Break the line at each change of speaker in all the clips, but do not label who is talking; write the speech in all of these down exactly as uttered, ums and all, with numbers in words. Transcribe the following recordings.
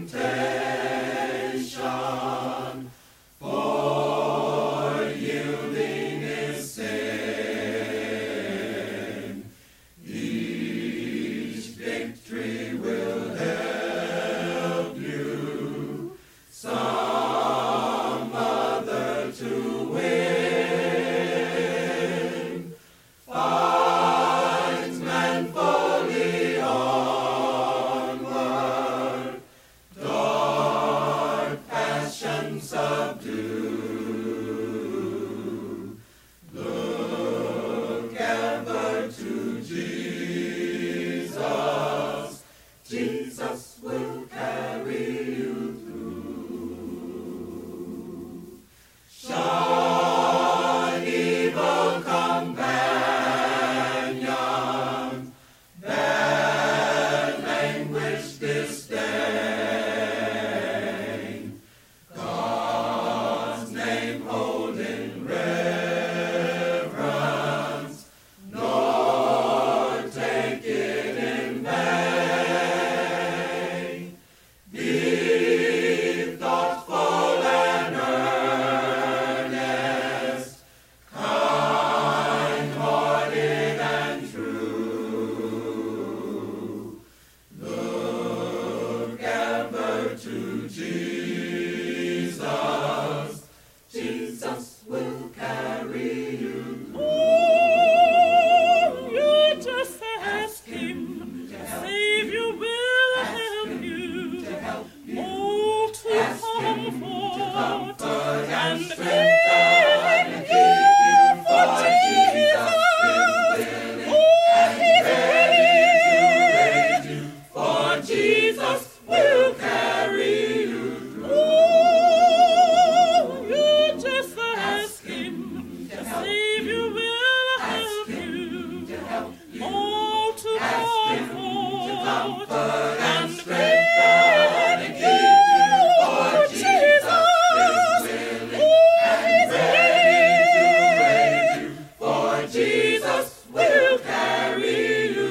temptation, for yielding is sin. Each victory will help you some other to win. Finds manfully onward, dark passion subdue. Look ever to Jesus. Jesus will carry you through. Shun evil companion, bad language disdain. God's name hold in reverence, nor take it in vain. Be thoughtful and earnest, kind-hearted and true. Look ever to Jesus. Jesus will carry you through.
Oh, you just ask Him to save you, will help you. Oh, to comfort and strengthen you for Jesus. Oh, He's ready to aid you, for Jesus will carry you through. Oh, you just ask Him to save you, will help you. Oh, to comfort and strengthen you for Jesus. Oh, He's ready to aid you, for Jesus will carry you.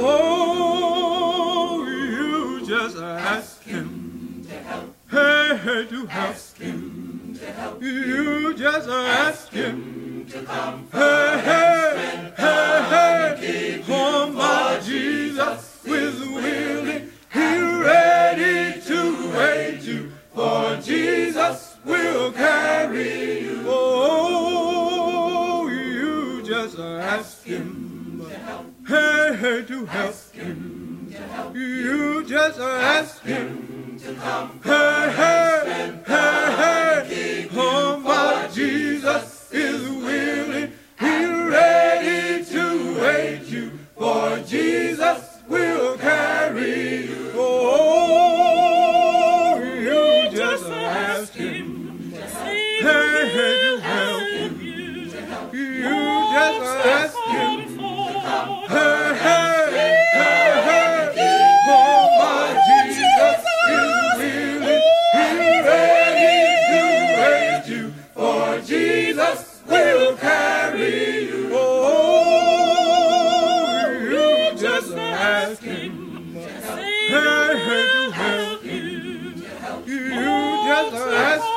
Oh, you just ask Him
to help,
hey, hey, to help.
ask Him to help,
You just ask Him
to comfort
hey, hey, hey, hey.
keep you,
Oh, my Jesus is willing, He's ready to aid you, for Jesus will carry you. Oh, you just ask Him
to help,
hey, hey, to help.
ask Him to help,
You just ask Him
to comfort
hey, hey, hey, hey.
keep
Oh, my Jesus is willing, He's ready to aid you, for Jesus will carry you. Oh, you just ask Him,
Save
hey,
you,
hey,
will
to help
help
you.
you.
You just ask Him,
Comfort
hey, hey, hey, hey. Oh, my Jesus is willing, He's ready to aid you, for Jesus will carry you. Oh, you just ask Him, hey, hey, to help you. You just ask